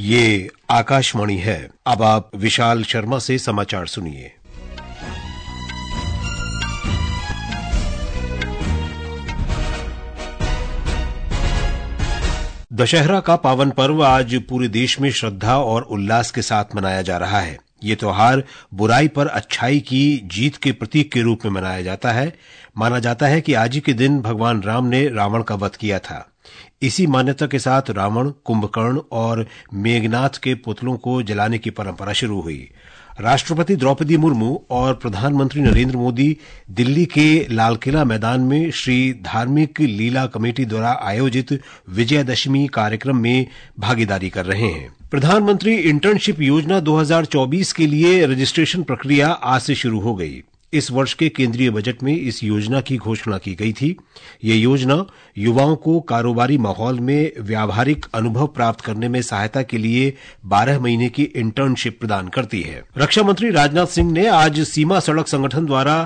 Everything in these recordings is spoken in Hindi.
ये आकाशवाणी है। अब आप विशाल शर्मा से समाचार सुनिए। दशहरा का पावन पर्व आज पूरे देश में श्रद्धा और उल्लास के साथ मनाया जा रहा है। ये त्योहार बुराई पर अच्छाई की जीत के प्रतीक के रूप में मनाया जाता है। माना जाता है कि आज ही के दिन भगवान राम ने रावण का वध किया था। इसी मान्यता के साथ रावण, कुंभकर्ण और मेघनाथ के पुतलों को जलाने की परंपरा शुरू हुई। राष्ट्रपति द्रौपदी मुर्मू और प्रधानमंत्री नरेंद्र मोदी दिल्ली के लालकिला मैदान में श्री धार्मिक लीला कमेटी द्वारा आयोजित विजयदशमी कार्यक्रम में भागीदारी कर रहे हैं। प्रधानमंत्री इंटर्नशिप योजना 2024 के लिए रजिस्ट्रेशन प्रक्रिया आज से शुरू हो गई। इस वर्ष के केंद्रीय बजट में इस योजना की घोषणा की गई थी। ये योजना युवाओं को कारोबारी माहौल में व्यावहारिक अनुभव प्राप्त करने में सहायता के लिए 12 महीने की इंटर्नशिप प्रदान करती है। रक्षा मंत्री राजनाथ सिंह ने आज सीमा सड़क संगठन द्वारा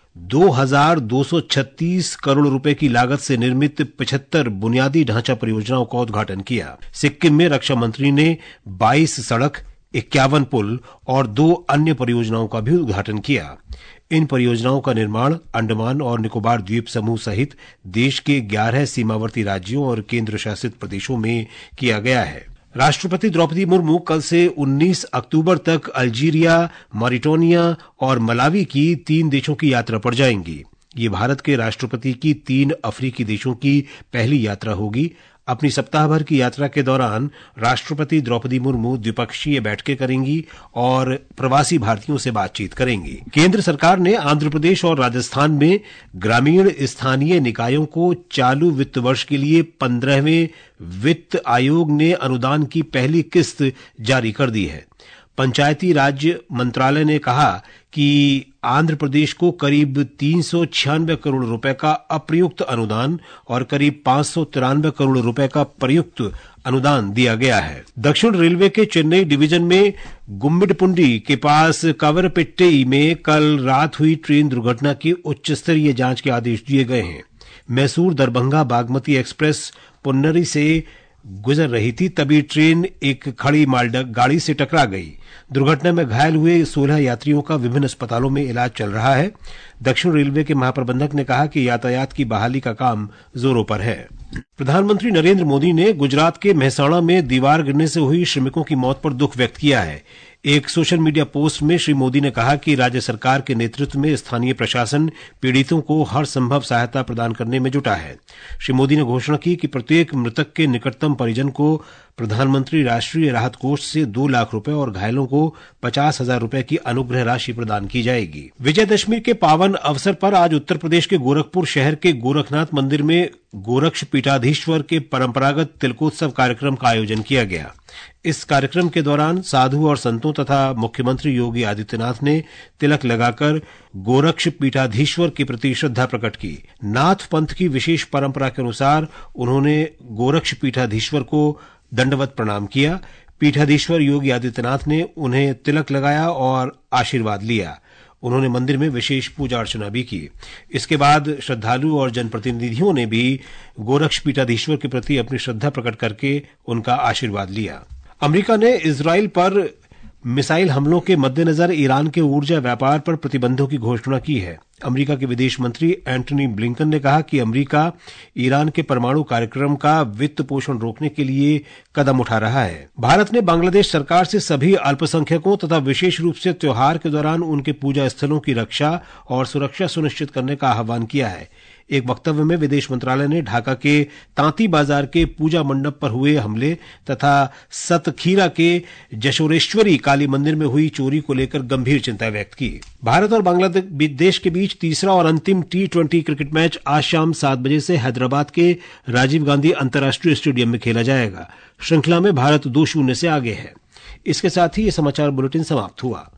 2236 करोड़ रुपए की लागत से निर्मित 75 बुनियादी ढांचा परियोजनाओं का उद्घाटन किया। सिक्किम में रक्षा मंत्री ने 22 सड़क, 51 पुल और 2 अन्य परियोजनाओं का भी उद्घाटन किया। इन परियोजनाओं का निर्माण अंडमान और निकोबार द्वीप समूह सहित देश के 11 सीमावर्ती राज्यों और केंद्र शासित प्रदेशों में किया गया है। राष्ट्रपति द्रौपदी मुर्मू कल से 19 अक्टूबर तक अल्जीरिया, मॉरिटानिया और मलावी की 3 देशों की यात्रा पर जाएंगी। ये भारत के राष्ट्रपति की 3 अफ्रीकी देशों की पहली यात्रा होगी। अपनी सप्ताह भर की यात्रा के दौरान राष्ट्रपति द्रौपदी मुर्मू द्विपक्षीय बैठकें करेंगी और प्रवासी भारतीयों से बातचीत करेंगी। केंद्र सरकार ने आंध्र प्रदेश और राजस्थान में ग्रामीण स्थानीय निकायों को चालू वित्त वर्ष के लिए 15वें वित्त आयोग ने अनुदान की पहली किस्त जारी कर दी है। पंचायती राज मंत्रालय ने कहा कि आंध्र प्रदेश को करीब 396 करोड़ रुपए का अप्रयुक्त अनुदान और करीब 593 करोड़ रुपए का प्रयुक्त अनुदान दिया गया है। दक्षिण रेलवे के चेन्नई डिवीजन में गुम्मिडपुंडी के पास कवरपेट्टी में कल रात हुई ट्रेन दुर्घटना की उच्च स्तरीय जांच के आदेश दिए गए हैं। मैसूर दरभंगा बागमती एक्सप्रेस पुन्नरी से गुजर रही थी, तभी ट्रेन एक खड़ी मालगाड़ी गाड़ी से टकरा गई। दुर्घटना में घायल हुए 16 यात्रियों का विभिन्न अस्पतालों में इलाज चल रहा है। दक्षिण रेलवे के महाप्रबंधक ने कहा कि यातायात की बहाली का काम जोरों पर है। प्रधानमंत्री नरेंद्र मोदी ने गुजरात के मेहसाणा में दीवार गिरने से हुई श्रमिकों की मौत पर दुख व्यक्त किया है। एक सोशल मीडिया पोस्ट में श्री मोदी ने कहा कि राज्य सरकार के नेतृत्व में स्थानीय प्रशासन पीड़ितों को हर संभव सहायता प्रदान करने में जुटा है। श्री मोदी ने घोषणा की कि प्रत्येक मृतक के निकटतम परिजन को प्रधानमंत्री राष्ट्रीय राहत कोष से 2 लाख रुपए और घायलों को 50,000 रुपए की अनुग्रह राशि प्रदान की जाएगी। विजयदशमी के पावन अवसर पर आज उत्तर प्रदेश के गोरखपुर शहर के गोरखनाथ मंदिर में गोरक्ष पीठाधीश्वर के परंपरागत तिलकोत्सव कार्यक्रम का आयोजन किया गया। इस कार्यक्रम के दौरान साधु और संतों तथा मुख्यमंत्री योगी आदित्यनाथ ने तिलक लगाकर गोरक्ष पीठाधीश्वर के प्रति श्रद्धा प्रकट की। नाथ पंथ की विशेष परंपरा के अनुसार उन्होंने गोरक्ष पीठाधीश्वर को दंडवत प्रणाम किया। पीठाधीश्वर योगी आदित्यनाथ ने उन्हें तिलक लगाया और आशीर्वाद लिया। उन्होंने मंदिर में विशेष पूजा अर्चना भी की। इसके बाद श्रद्धालु और जनप्रतिनिधियों ने भी गोरक्ष पीठाधीश्वर के प्रति अपनी श्रद्धा प्रकट करके उनका आशीर्वाद लिया। अमेरिका ने इजराइल पर मिसाइल हमलों के मद्देनजर ईरान के ऊर्जा व्यापार पर प्रतिबंधों की घोषणा की है। अमेरिका के विदेश मंत्री एंटनी ब्लिंकन ने कहा कि अमेरिका ईरान के परमाणु कार्यक्रम का वित्त पोषण रोकने के लिए कदम उठा रहा है। भारत ने बांग्लादेश सरकार से सभी अल्पसंख्यकों तथा विशेष रूप से त्योहार के दौरान उनके पूजा स्थलों की रक्षा और सुरक्षा सुनिश्चित करने का आह्वान किया है। एक वक्तव्य में विदेश मंत्रालय ने ढाका के तांती बाजार के पूजा मंडप पर हुए हमले तथा सतखीरा के जशोरेश्वरी काली मंदिर में हुई चोरी को लेकर गंभीर चिंता व्यक्त की। भारत और बांग्लादेश के बीच तीसरा और अंतिम T20 क्रिकेट मैच आज शाम 7 बजे से हैदराबाद के राजीव गांधी अंतर्राष्ट्रीय स्टेडियम में खेला जाएगा। श्रृंखला में भारत 2-0 से आगे है। इसके साथ ही ये समाचार बुलेटिन समाप्त हुआ।